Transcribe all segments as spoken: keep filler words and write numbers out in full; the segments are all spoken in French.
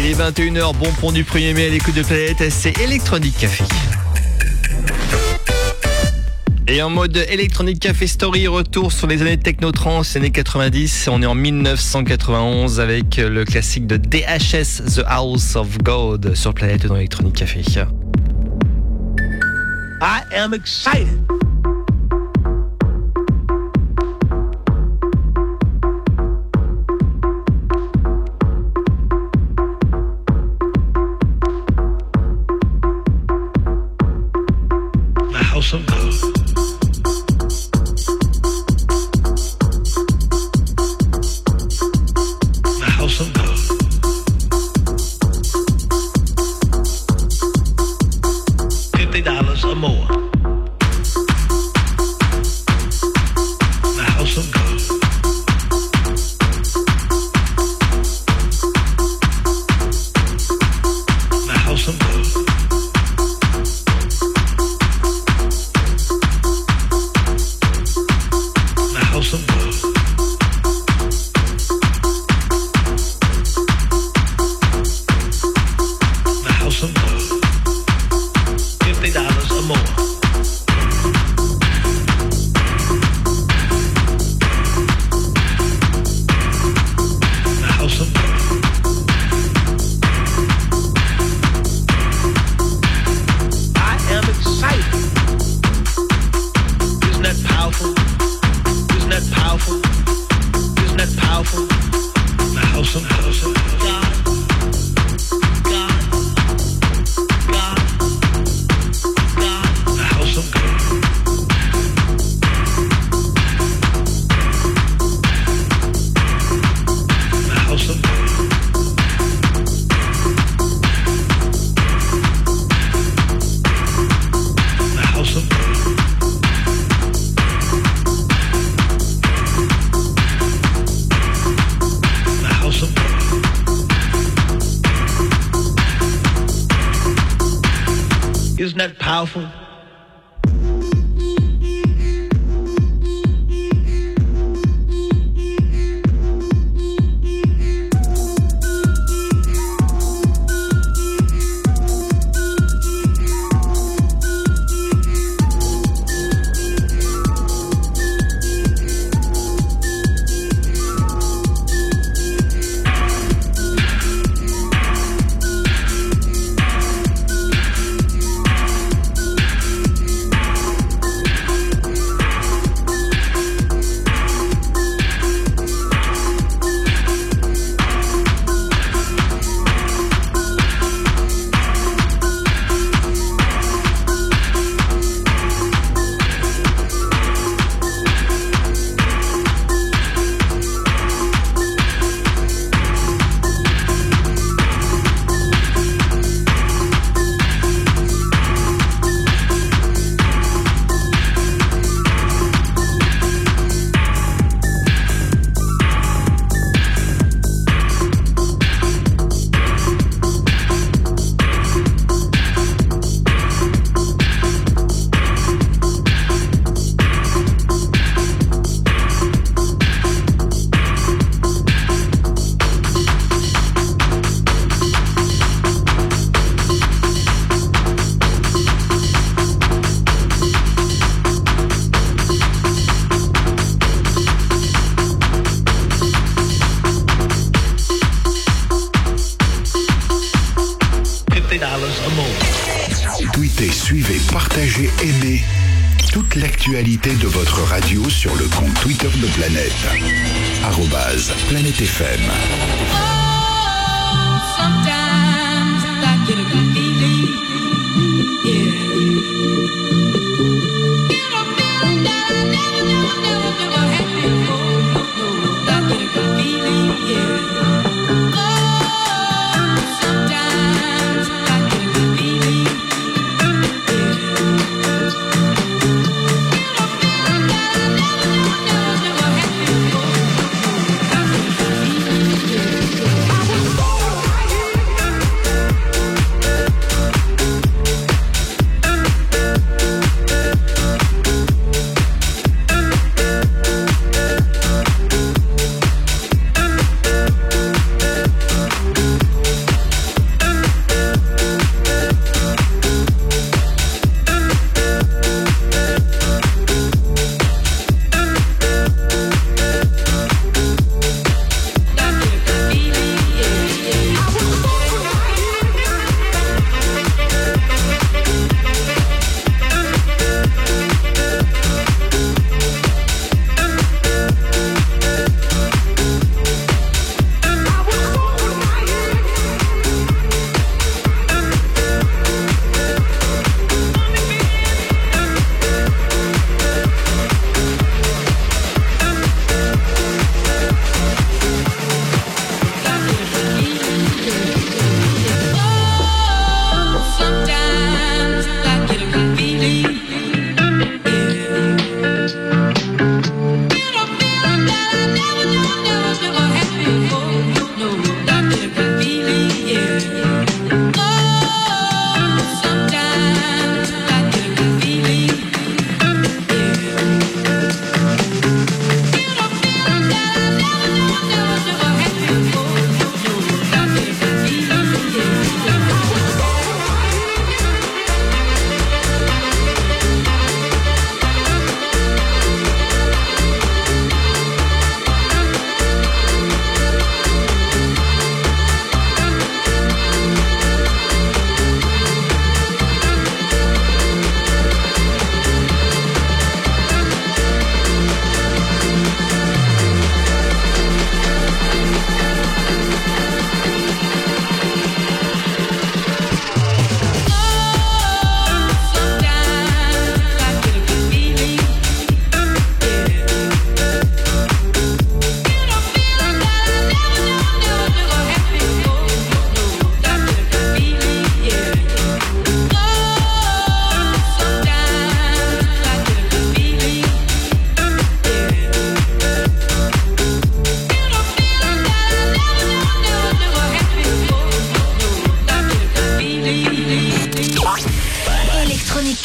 Et vingt et une heures, bon pont du premier mai à l'écoute de Planète, c'est Electronic Café. Et en mode Electronic Café Story, retour sur les années techno-trance, années quatre-vingt-dix. On est en dix-neuf cent quatre-vingt-onze avec le classique de D H S, The House of God, sur Planète dans Electronic Café. I am excited. The house of God. Isn't that powerful? Tweetez, suivez, partagez, aimez toute l'actualité de votre radio sur le compte Twitter de Planète. arobase Planète F M. Oh, sometimes I get a good feeling, yeah. Get a feeling that I never, never, never, never had before. I get a good feeling, yeah. Oh, sometimes I get a good feeling, yeah. Get a feeling that I never, never, never had before. I get a good feeling, yeah.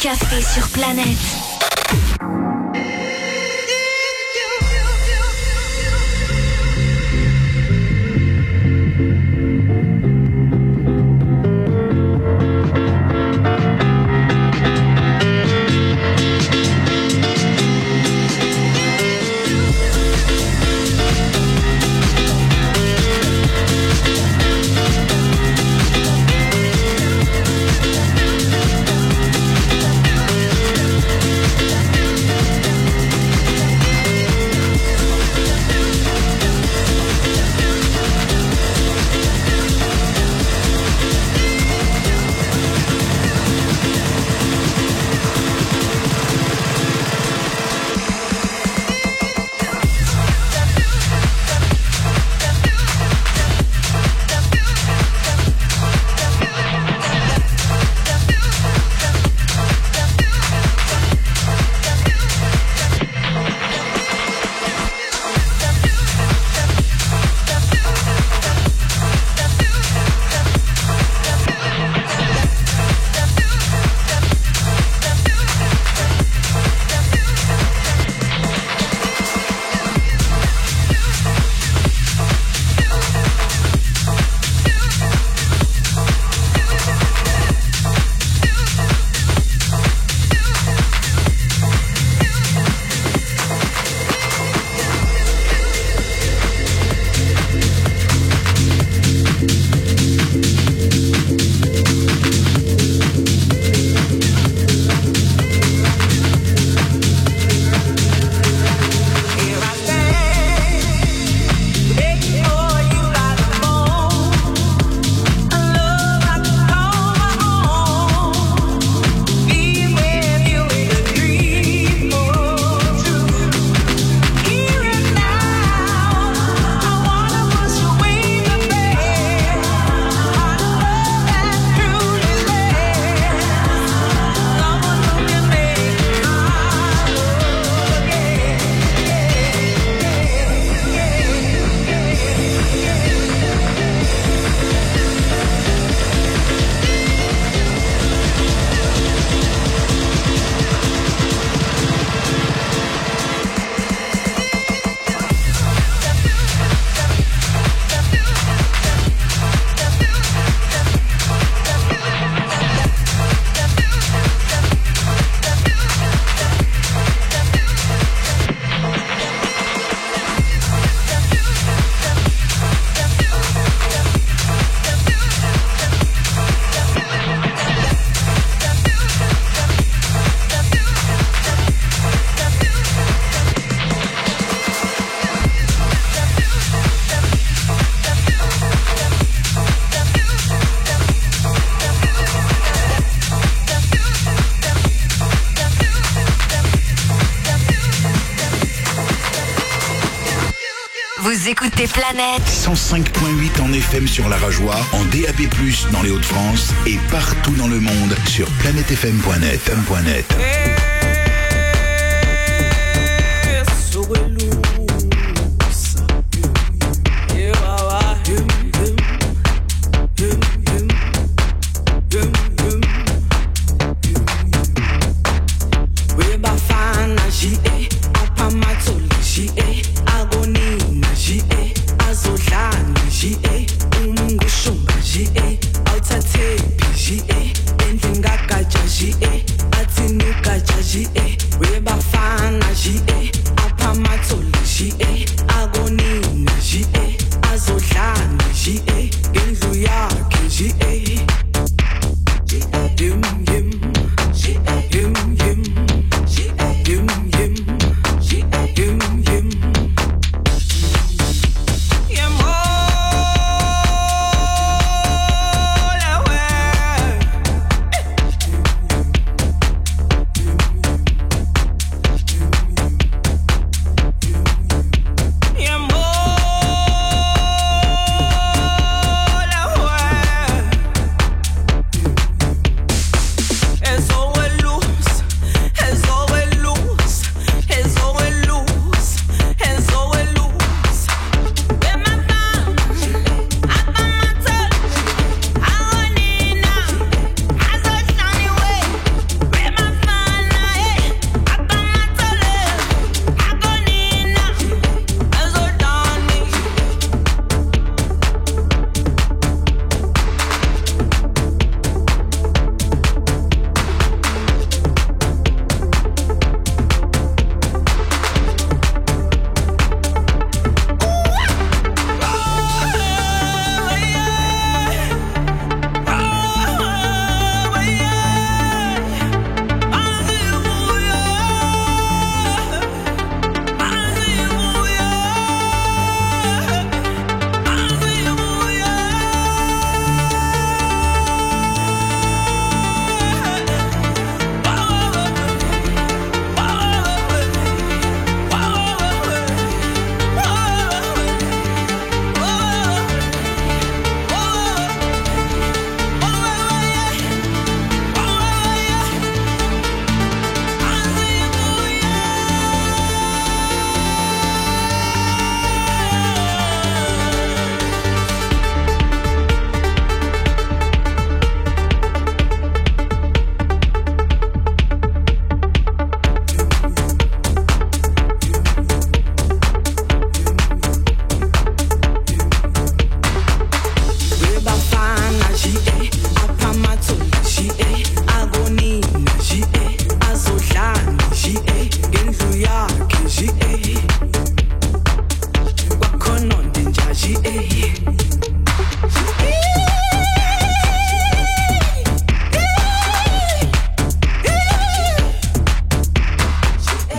Café sur Planète. Vous écoutez Planète cent cinq virgule huit en F M sur la Rajoie, en D A B plus, dans les Hauts-de-France et partout dans le monde sur planète f m point net.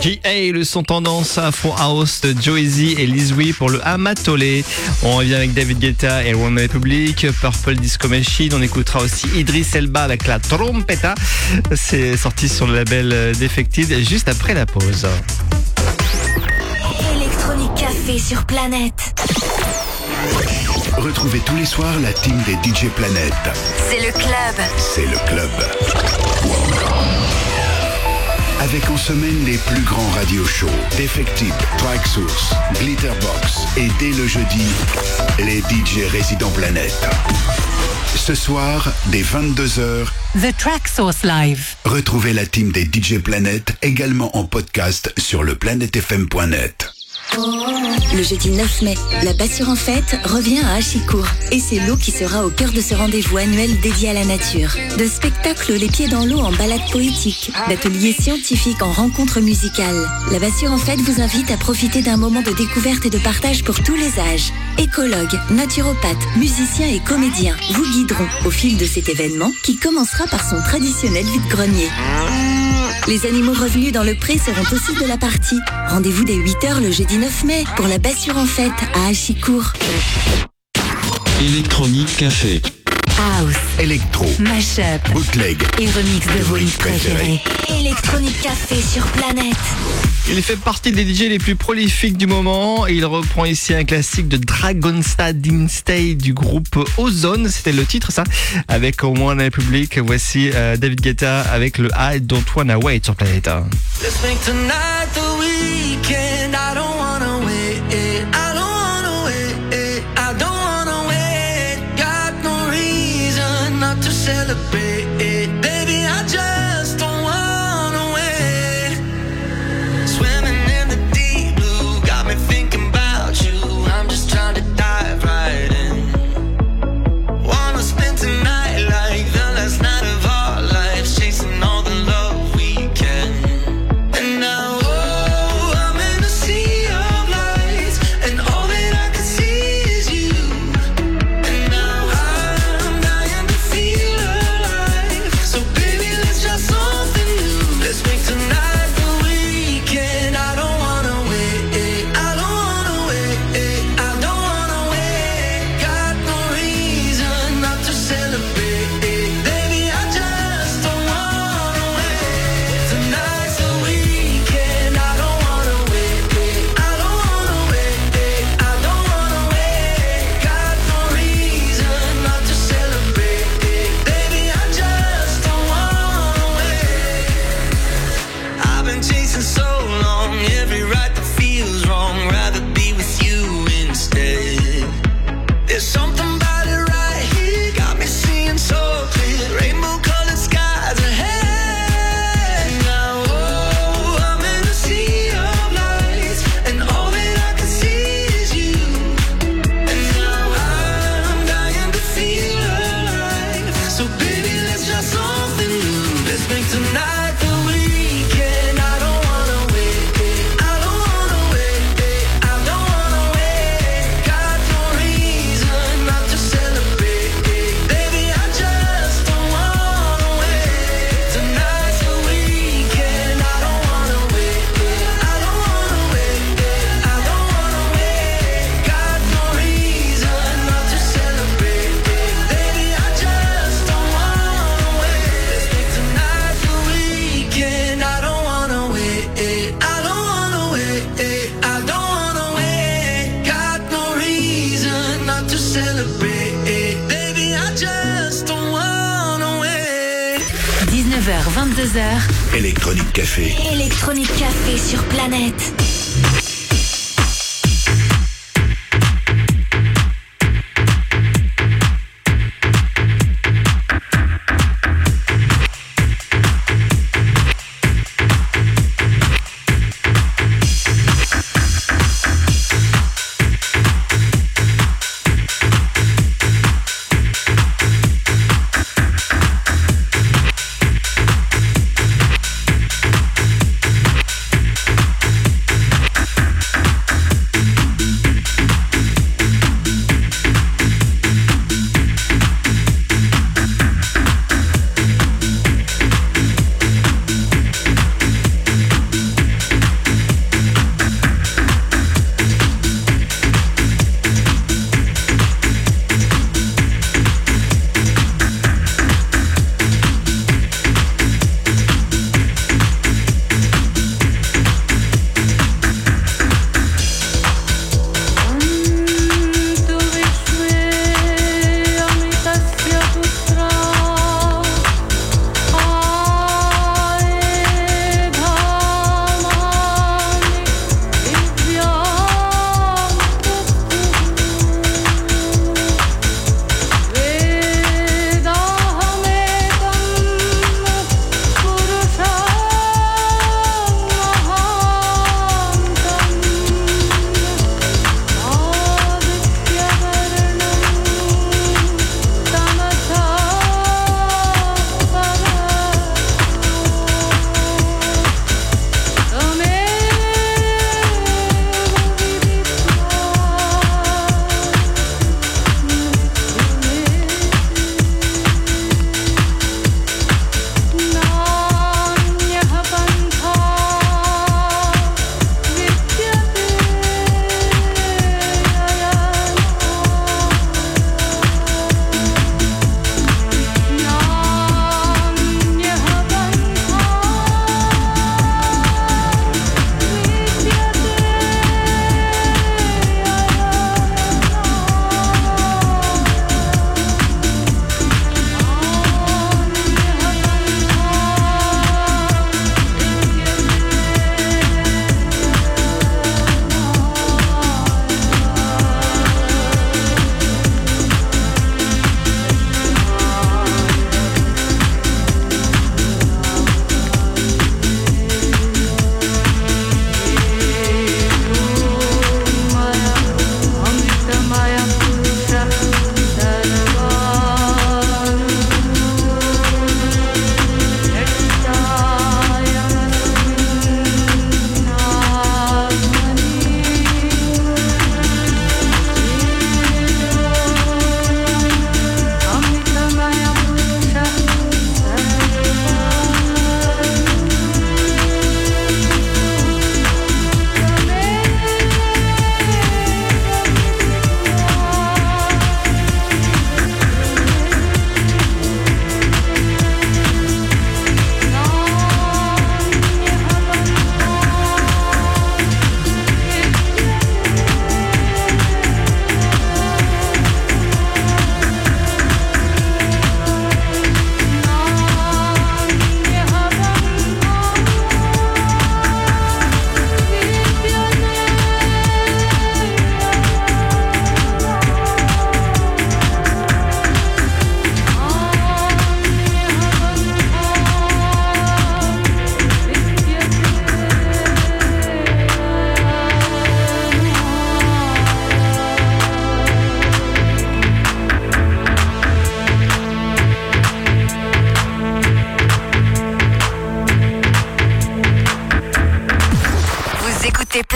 P A, le son tendance Afro House de Joezy et Lizwy pour le Amatolé. On revient avec David Guetta et One Republic, Purple Disco Machine. On écoutera aussi Idris Elba avec la Trompeta. C'est sorti sur le label Defected juste après la pause. Electronic Café sur Planète. Retrouvez tous les soirs la team des D J Planète. C'est le club. C'est le club. Avec en semaine les plus grands radio shows, Defected, Tracksource, Glitterbox et dès le jeudi, les D J résidents Planète. Ce soir, dès vingt-deux heures, The Tracksource Live. Retrouvez la team des D J Planète également en podcast sur le planète f m point net. Le jeudi neuf mai, la Bassure en fête revient à Achicourt. Et c'est l'eau qui sera au cœur de ce rendez-vous annuel dédié à la nature. De spectacles les pieds dans l'eau en balade poétique, d'ateliers scientifiques en rencontres musicales. La Bassure en fête vous invite à profiter d'un moment de découverte et de partage pour tous les âges. Écologues, naturopathes, musiciens et comédiens vous guideront au fil de cet événement qui commencera par son traditionnel vide-grenier. Les animaux revenus dans le pré seront aussi de la partie. Rendez-vous dès huit heures le jeudi neuf mai pour la Bassure en fête à Achicourt. Electronic Café. House, Électro, mashup bootleg, et remix de vos hits préférés. Electronic Café sur Planète. Il fait partie des D J les plus prolifiques du moment et il reprend ici un classique de Dragonstad Stay du groupe Ozone. C'était le titre, ça, avec One Republic. Voici euh, David Guetta avec le I Don't Wanna Wait sur Planète. Let's make tonight the weekend. I don't wanna wait. I don't wanna wait. I don't wanna wait. Got no reason not to celebrate. Baby, I just don't wanna wait. Swimming in the deep blue, got me thinking about you. I'm just trying to dive right in. Wanna spend tonight like the last night of our lives, chasing all the love we can. And now, oh, I'm in a sea of lights, and all that I can see is you. And now I'm dying to feel alive. So baby, let's try something new. Let's make tonight the weekend. I don't wanna wait. I don't wanna wait. I don't wanna wait. Got no reason not to celebrate. Baby, I just don't wanna wait. Tonight's the weekend. I don't wanna wait. I don't wanna wait. I don't wanna wait. Got no reason not to celebrate. Baby, I just don't wanna wait. I've been chasing so long, every right that feels wrong. Rather be with you instead. There's something about it right here, got me seeing so clear. Rainbow colored skies ahead. Now, oh, I'm in a sea of lights, and all that I can see is you. And now I'm dying to feel alive. So baby, let's try something new. Let's make tonight the weekend. I don't wanna wait. I don't wanna wait. I don't wanna wait. Got no reason not to celebrate. Baby, I just don't wanna wait. Tonight's the weekend. I don't wanna wait. I don't wanna wait. I don't wanna wait. Got no reason not to celebrate. Baby, I just don't wanna wait. Let's make tonight the weekend. I don't wanna wait. I don't wanna wait. I don't wanna wait. Got no reason not to celebrate. Baby, I just don't wanna wait. dix-neuf heures vingt-deux heures. Électronique Café. Electronic Café sur Planète.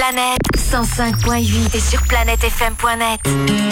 Planète cent cinq virgule huit et sur planète f m point net.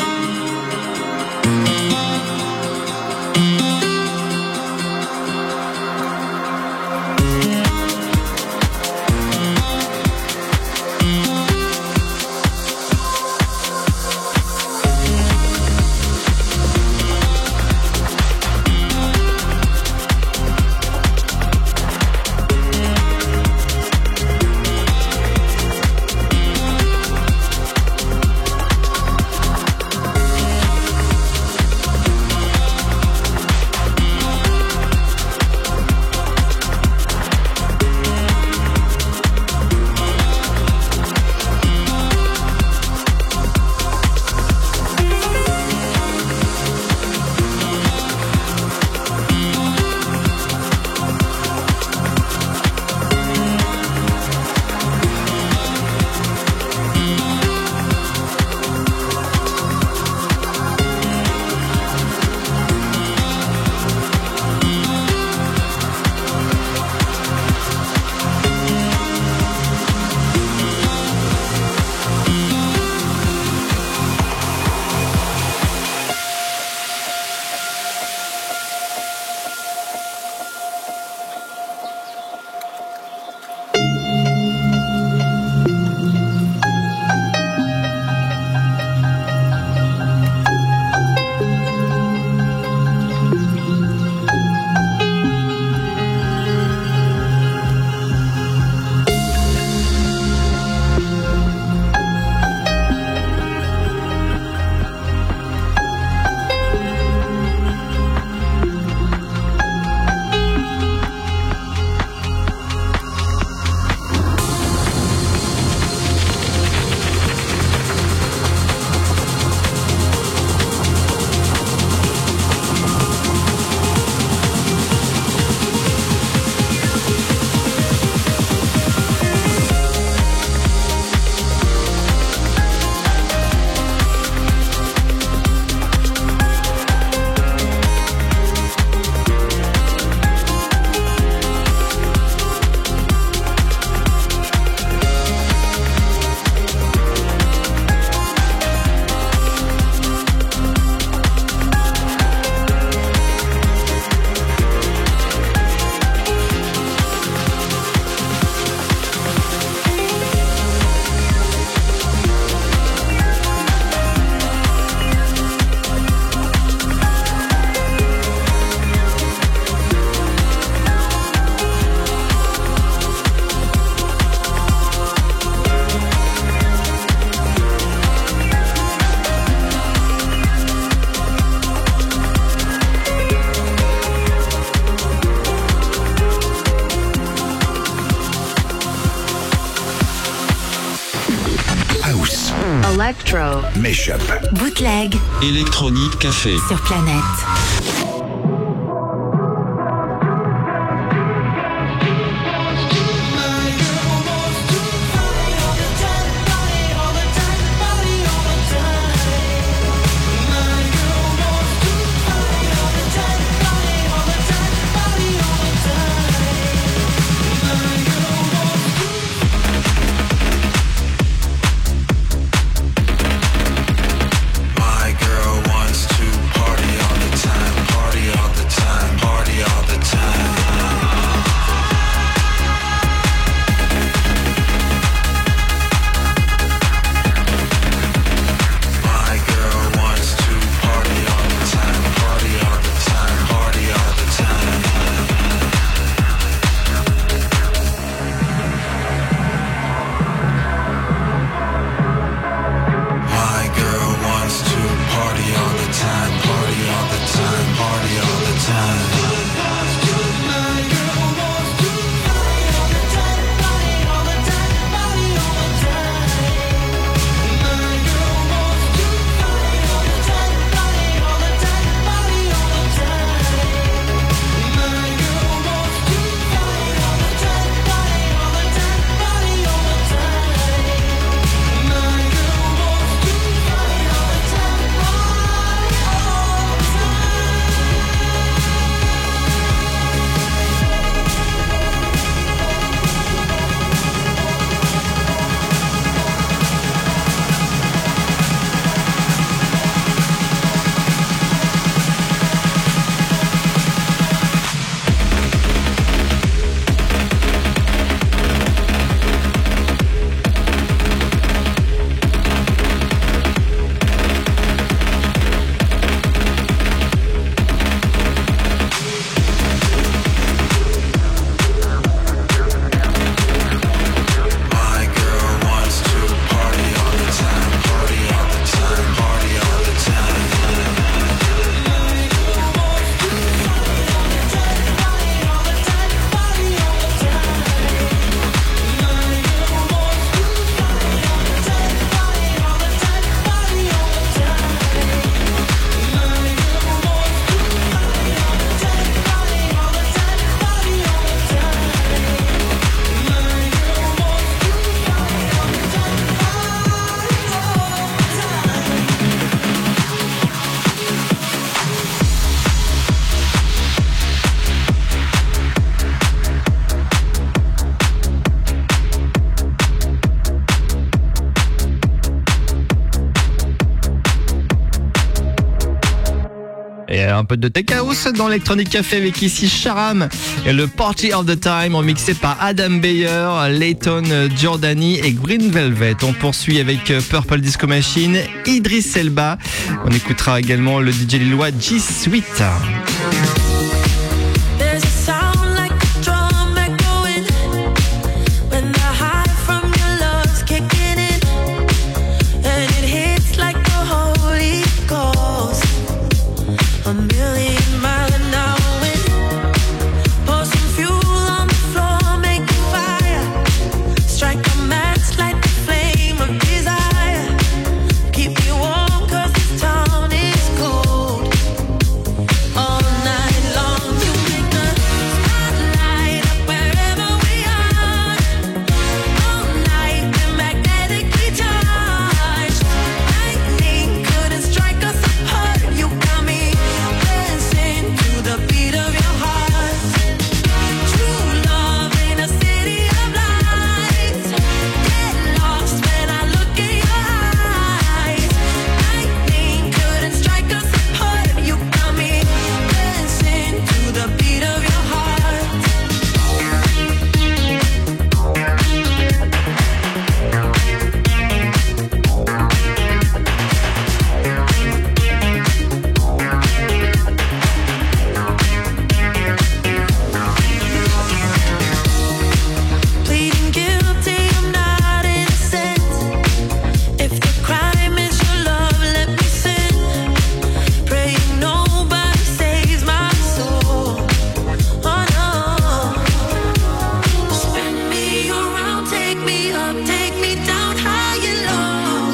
Electro. Mashup. Bootleg Électronique Café. sur Planète. My girl wants to party all the time, party all the time, party all the time. My girl wants to party all the time, party all the time, party all the time. My girl wants to party all the time, party all the time, party all the time. Et un peu de tech house dans Electronic Café avec ici Sharam et le Party of the Time remixé par Adam Beyer, Layton Giordani et Green Velvet. On poursuit avec Purple Disco Machine, Idris Elba. On écoutera également le D J lillois G Sweet. There's a sound like a drum echoing when the high from your love's kicking in, and it hits like the Holy Ghost, a million mile an hour wind. Pour some fuel on the floor, make a fire, strike a match, light the flame of desire. Keep me warm 'cause this town is cold. All night long, you make the spotlight up wherever we are. All night, we're magnetically charged. Lightning couldn't strike us apart. You got me dancing to the beat of your heart. True love in a city of lights. Get lost when I look in your eyes. Lightning couldn't strike us apart. You got me dancing to the beat of your heart. Pleading guilty, I'm not innocent. If the crime is your love, let me sin. Praying nobody saves my soul. Oh no. Spin me around, take me up, take me down high and low.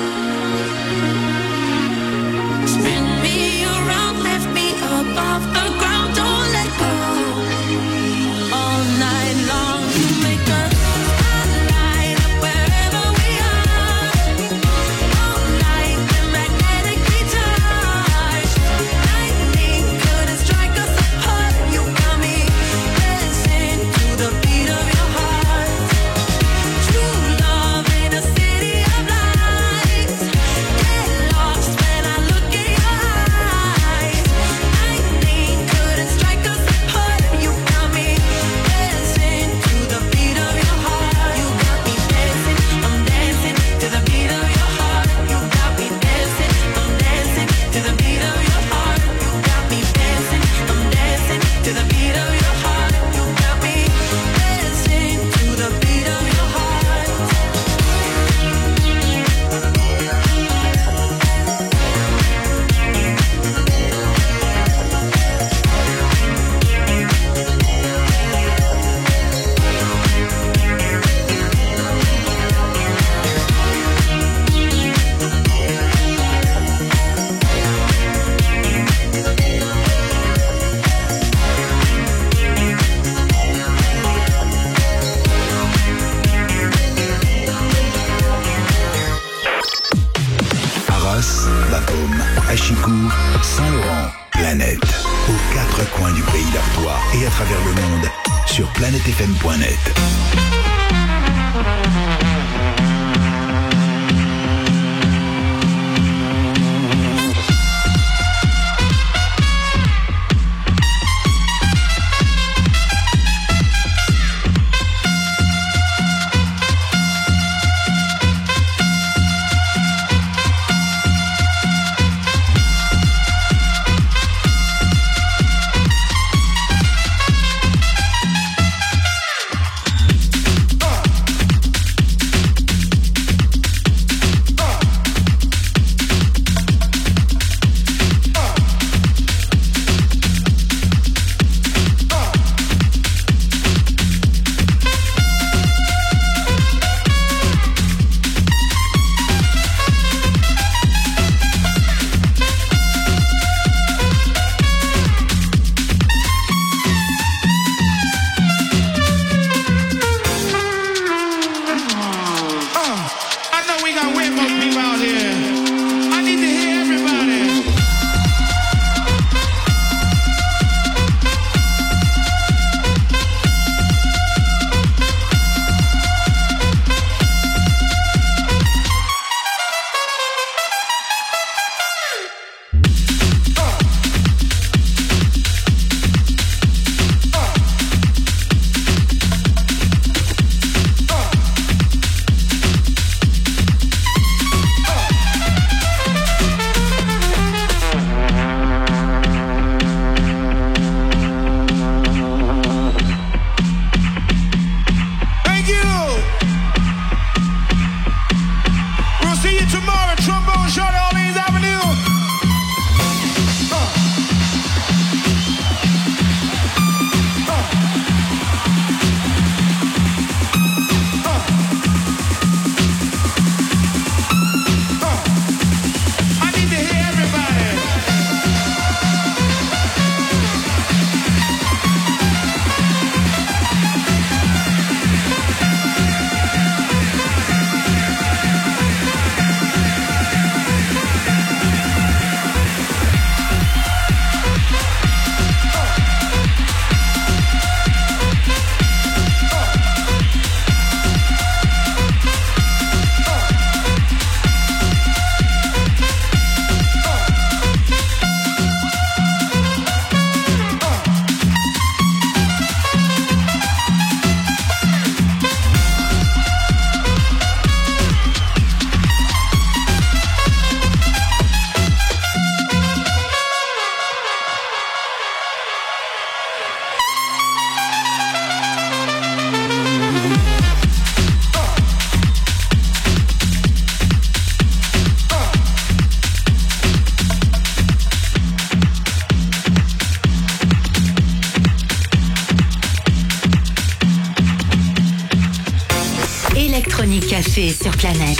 Spin me around, lift me up off the ground, don't let go. All night long, you make a spotlight up wherever we are. All night, we're magnetically charged. Lightning couldn't strike us apart. You got me dancing to the beat of your heart. True love in a city of lights. Get lost when I look in your eyes. Lightning couldn't strike us apart. You got me dancing to the beat of your heart. You got me dancing, I'm dancing to the beat of your heart. You got me dancing, I'm dancing to the beat of your heart. You got me dancing, I'm dancing to the beat of your heart. You got me dancing to the beat of your heart. Arras, Bapaume, Achicourt, Saint-Laurent, Planète. Aux quatre coins du pays d'Artois et à travers le monde sur planète f m point net. café sur Planète.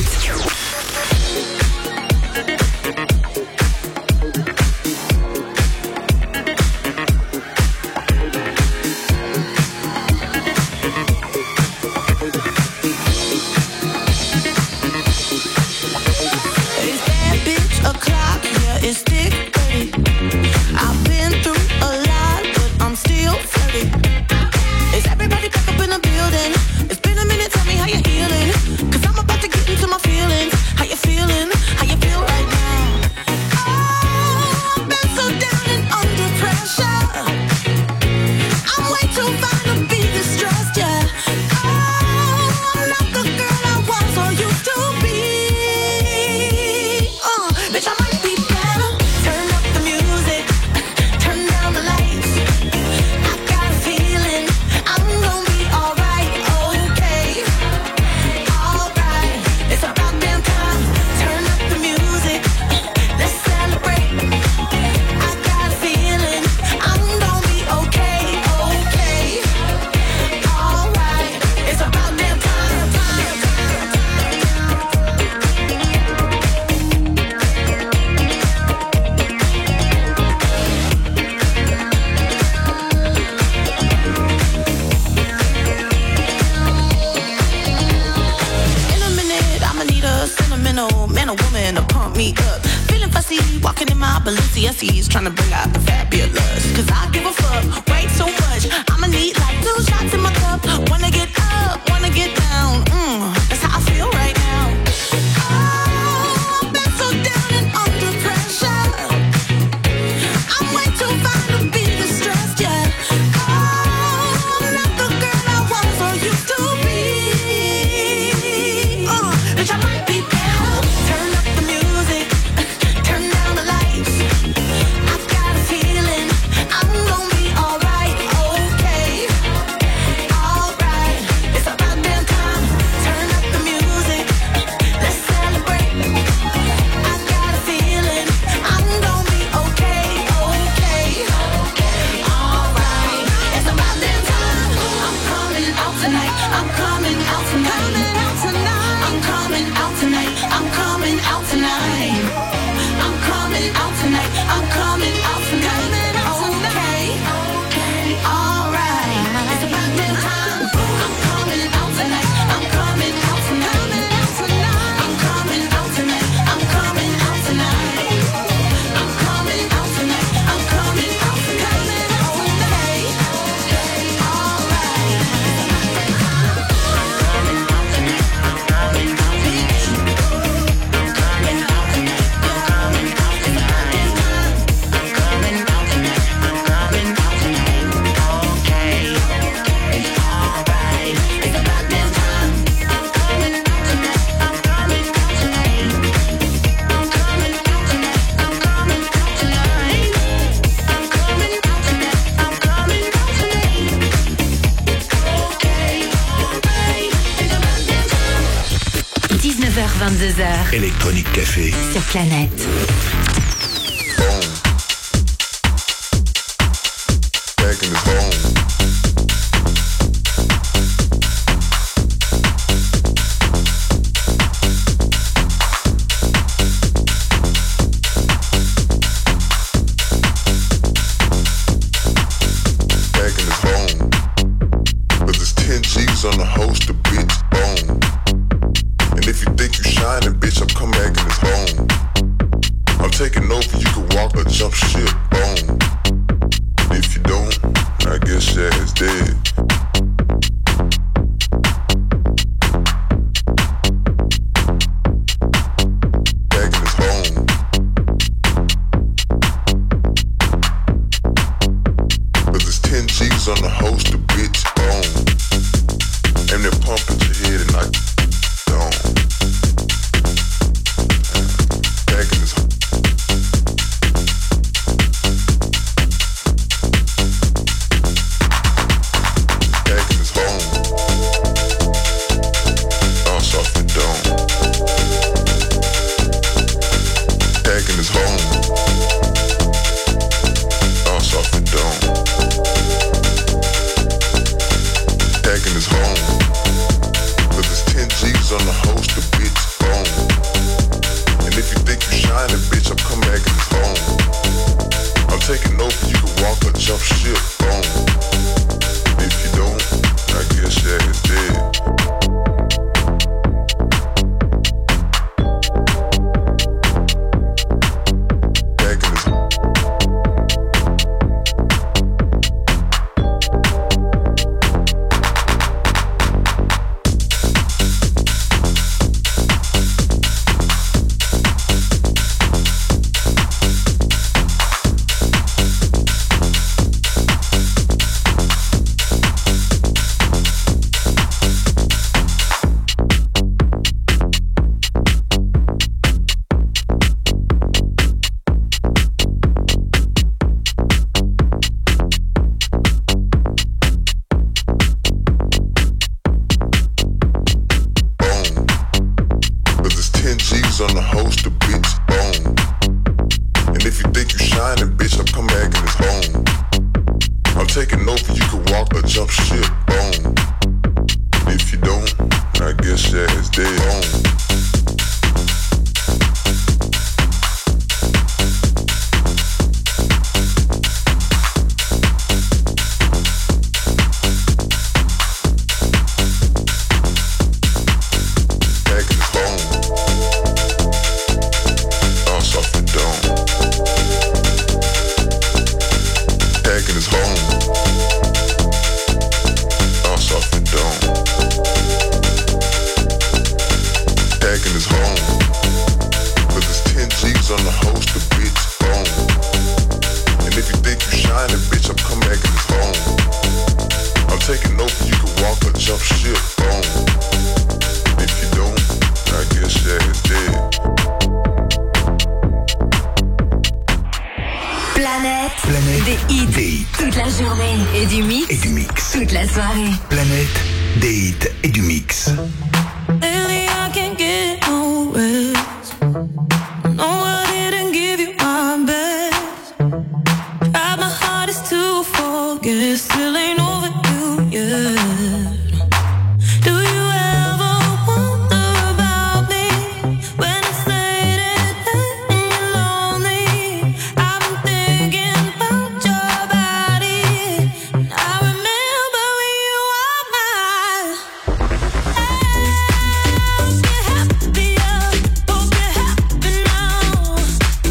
Balenciennes trying to bring out the fabulous. Cause I give a fuck, way too much. I'ma need like two shots in my cup. Wanna get up, wanna get down. Mmm, that's how I feel right now. Oh, I've been so down and under pressure. I'm way too fine to be distressed, yeah. Oh, I'm not the girl I was or used to be. Uh, bitch, I might be down. Turn up the music, turn down the lights. I've got a feeling I'm gonna be alright, okay, alright. It's about damn time. Turn up the music, let's celebrate. I've got a feeling I'm gonna be okay, okay, alright. It's about damn time. I'm coming out tonight. I'm coming out tonight. I'm coming out tonight. I'm coming out tonight. I'm coming out tonight. I'm coming out tonight. Okay, alright. It's about damn time. I'm coming out tonight. I'm coming out tonight. I'm coming out tonight. I'm coming out tonight. I'm coming out tonight. I'm coming out tonight. Okay, alright. dix-neuf heures vingt-deux heures Electronic Café. sur Planète. Back in his home. Back in his home. But there's ten G's on the host, the bitch bone. And if you think you shining, bitch, I'm come back in his home. I'm taking over, you can walk or jump ship, boom. If you don't, I guess your ass dead. Back in his home. But there's ten G's on the host, the bitch bone. And they're pumping your head and I don't. Back in his home. Back in his home. All soft and dome. Back in his home. All soft and dome. taking over, you can walk or jump ship. Boom. If you don't, I guess your ass dead.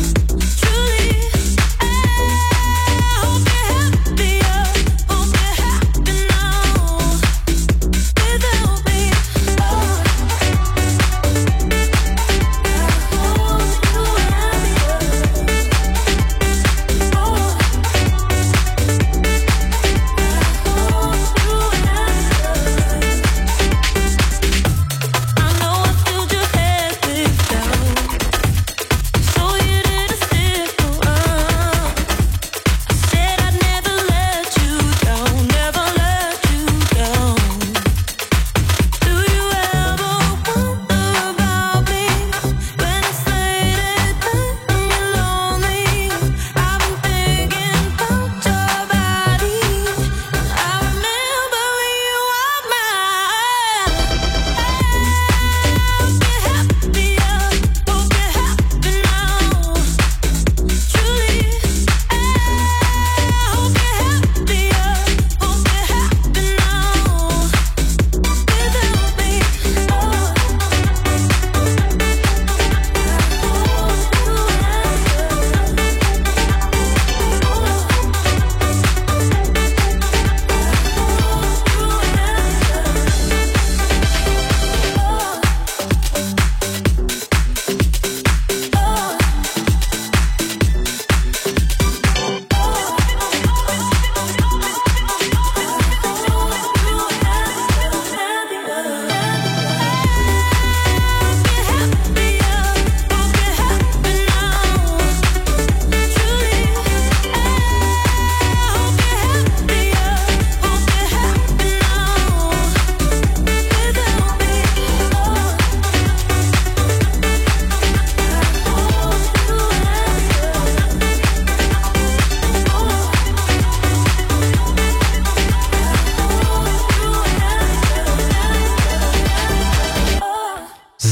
Hope you're happy.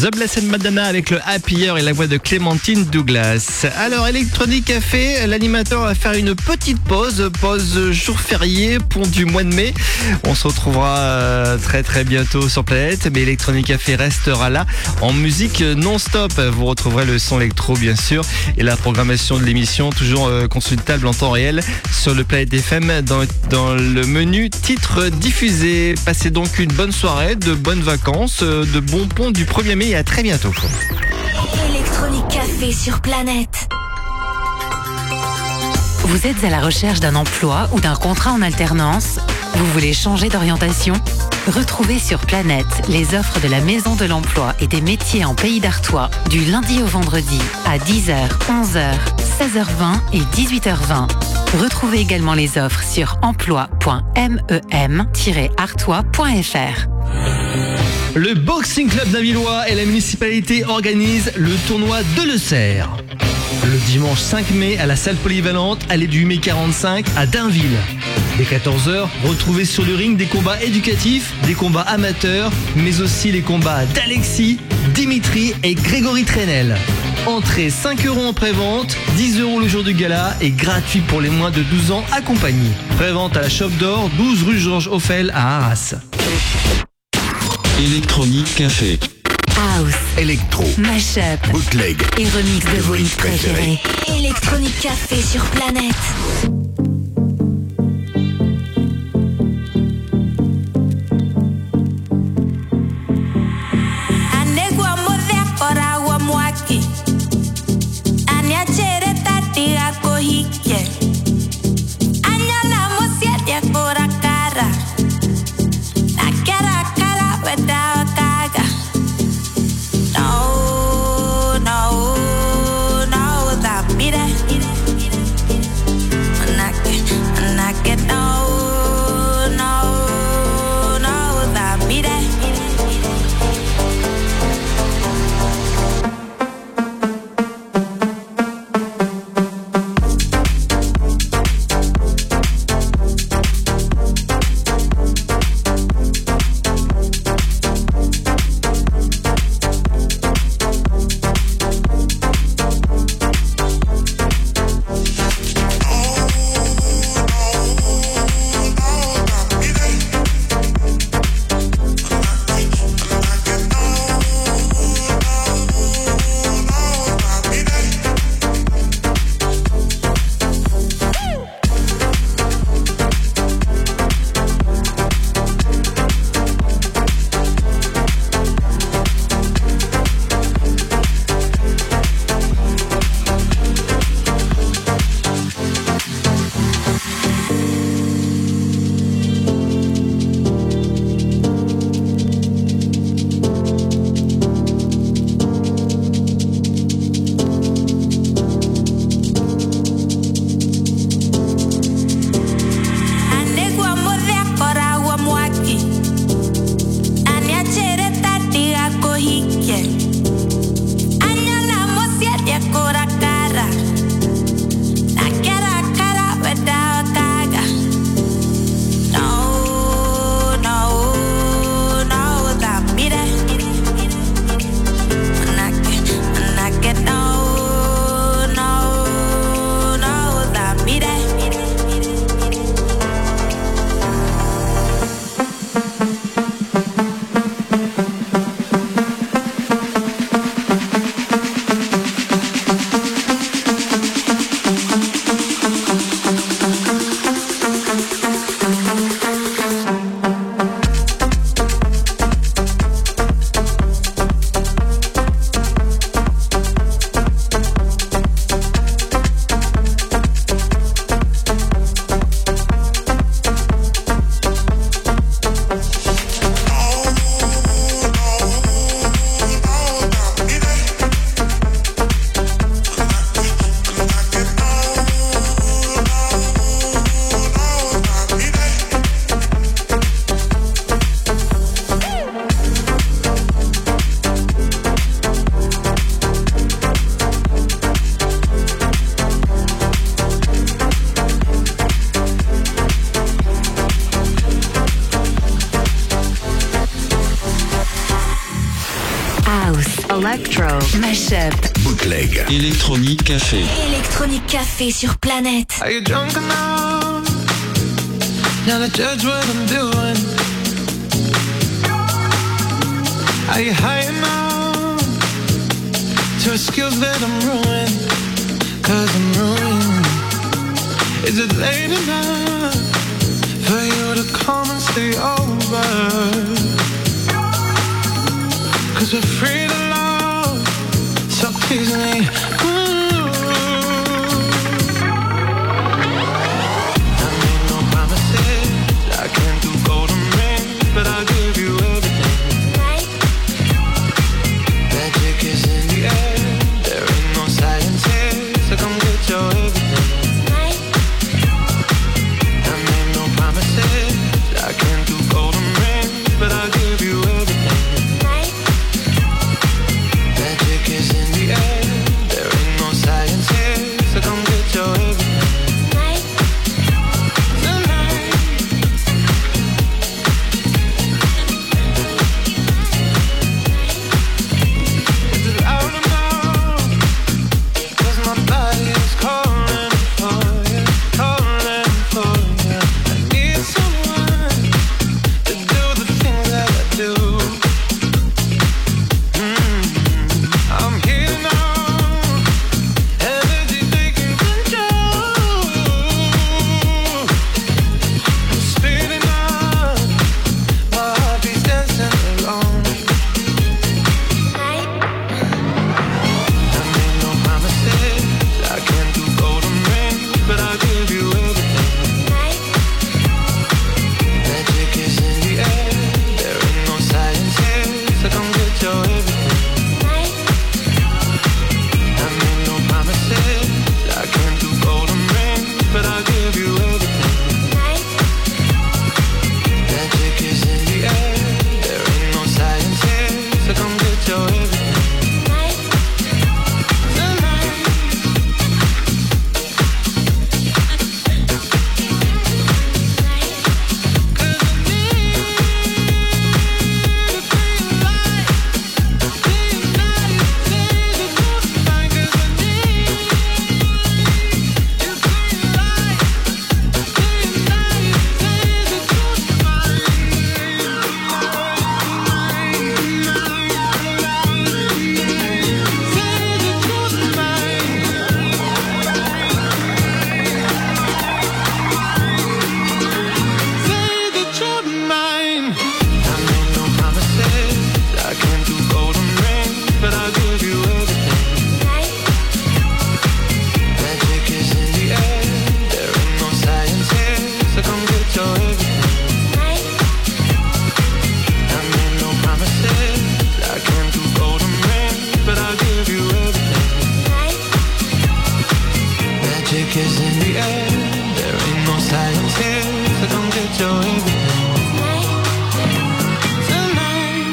The Blessed Madonna avec le Happy Hour et la voix de Clémentine Douglas. Alors, Electronic Café, l'animateur va faire une petite pause, pause jour férié, pont du mois de mai. On se retrouvera euh, très très bientôt sur Planète, mais Electronic Café restera là en musique non-stop. Vous retrouverez le son électro bien sûr et la programmation de l'émission toujours euh, consultable en temps réel sur le Planète F M dans, dans le menu titres diffusés. Passez donc une bonne soirée, de bonnes vacances, euh, de bons ponts du premier mai et à très bientôt. Electronic Café sur Planète. Vous êtes à la recherche d'un emploi ou d'un contrat en alternance? Vous voulez changer d'orientation? Retrouvez sur Planète les offres de la Maison de l'Emploi et des métiers en Pays d'Artois du lundi au vendredi à dix heures, onze heures, seize heures vingt et dix-huit heures vingt. Retrouvez également les offres sur emploi point mem tiret artois point f r. Le Boxing Club d'Avillois et la municipalité organisent le tournoi de Le Cerf. Le dimanche cinq mai à la salle polyvalente, allée du huit mai quarante-cinq à Dainville. Dès quatorze heures, retrouvez sur le ring des combats éducatifs, des combats amateurs, mais aussi les combats d'Alexis, Dimitri et Grégory Trenel. Entrée cinq euros en pré-vente, dix euros le jour du gala et gratuit pour les moins de douze ans accompagnés. Pré-vente à la Chope d'Or, douze rue Georges Hoffel à Arras. Electronic Café. House, Electro. Mashup Bootleg. et remix de vos hits préférés. Electronic Café sur Planète. Anegua modea koragua mwaki. Aniachere tatiga kohike. Anyana musiatia kora cara. Nakera kala weta kaga. No, no, no, that mira. Electro, Mashup, Bootleg. Electronic Café. Electronic Café sur Planète. Are you drunk enough now to judge what I'm doing? Are you high enough to excuse that I'm ruined? Cause I'm ruined. Is it late enough for you to come and stay over? Cause we're free to love, so tease me. Ooh. I made no promises, I can't do golden rings, but I'll give you everything. Magic is in the air, there ain't no science here, so come get your everything. I made no promises, I can't do golden rings, but I'll give you everything. Magic is in the air, there ain't no science here, so come get your everything. Tonight. Is it loud enough? 'Cause my body is calling for you, calling for you. I need someone to do the things that I do. I'm here now, energy taking control. I'm speeding up, my heartbeat's dancing alone. I made no promises, I can't do golden rings, but I'll give you everything. Magic is in the air, there ain't no science here, so come get your everything. I made no promises, I can't do golden rings, but I'll give you everything. Magic is in the air, there ain't no science here, so come get your everything. Tonight. Cause I need to be alive, be united, change it to the fine. Cause I need to be alive, be united, change it to the fine. Change it to the fine. Say that you're mine. I made no promises, I can't do golden rings, but I'll give you everything. Magic is in the air, there ain't no science here, so come get your everything. I made no promises, I can't do golden rings, but I'll give you everything. Magic is in the air, there ain't no science here, so come get your everything. Tonight.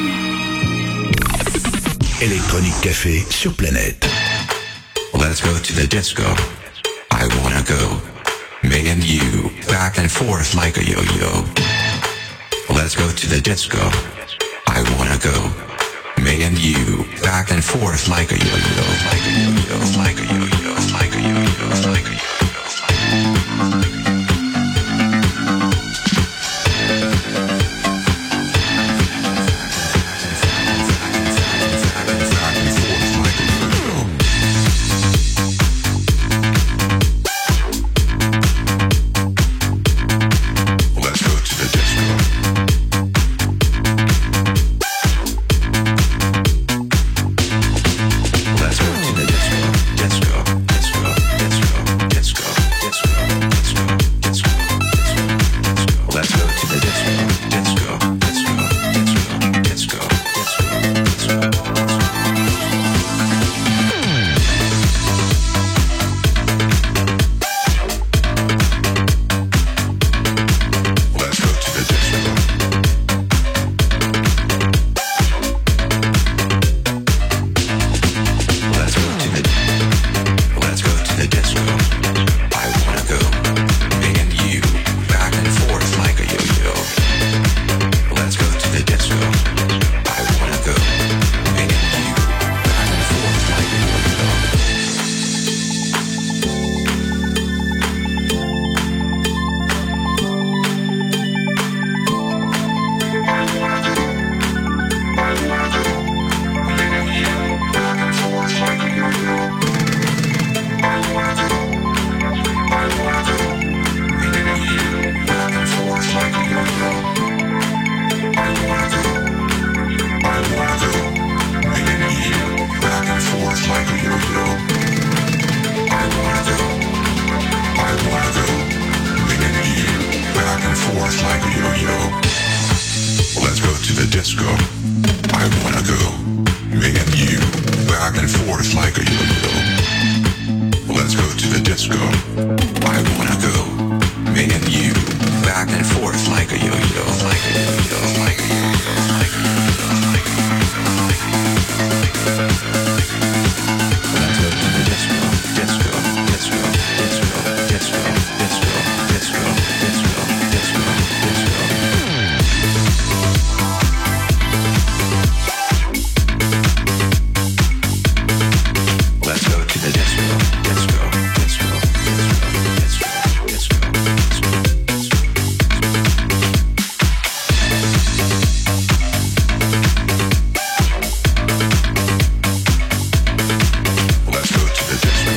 Electronic Café sur Planète. Let's go to the disco. I wanna go. Me and you, back and forth like a yo-yo. Let's go to the disco. I wanna go. Me and you, back and forth like a yo-yo, like a yo-yo, like a yo-yo, like a yo-yo, like a yo-yo. Let's go to the disco. Let's go to the disco, disco, disco, disco, disco. the disco. I wanna go. Me and you, back and forth like a yo-yo. Let's go to the disco. I wanna go. Me and you, back and forth like a yo-yo, like a yo-yo, like a yo-yo, like a yo-yo, like a yo-yo, like a yo-yo. Let's go to the disco, disco, disco, disco, disco, disco, disco, disco, disco, disco. Let's go to the disco, disco, disco, disco, disco, disco, disco. Let's go to the disco.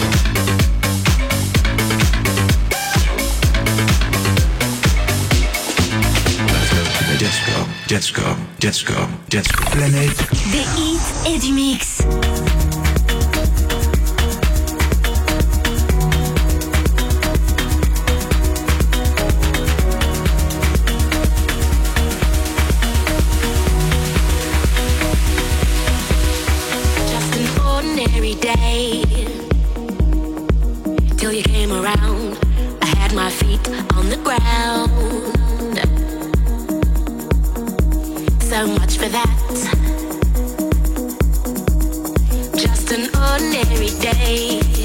Let's go to the disco, disco, disco, disco. Planète Des hits et du mix. Just an ordinary day till you came around. I had my feet on the ground. So much for that. Just an ordinary day.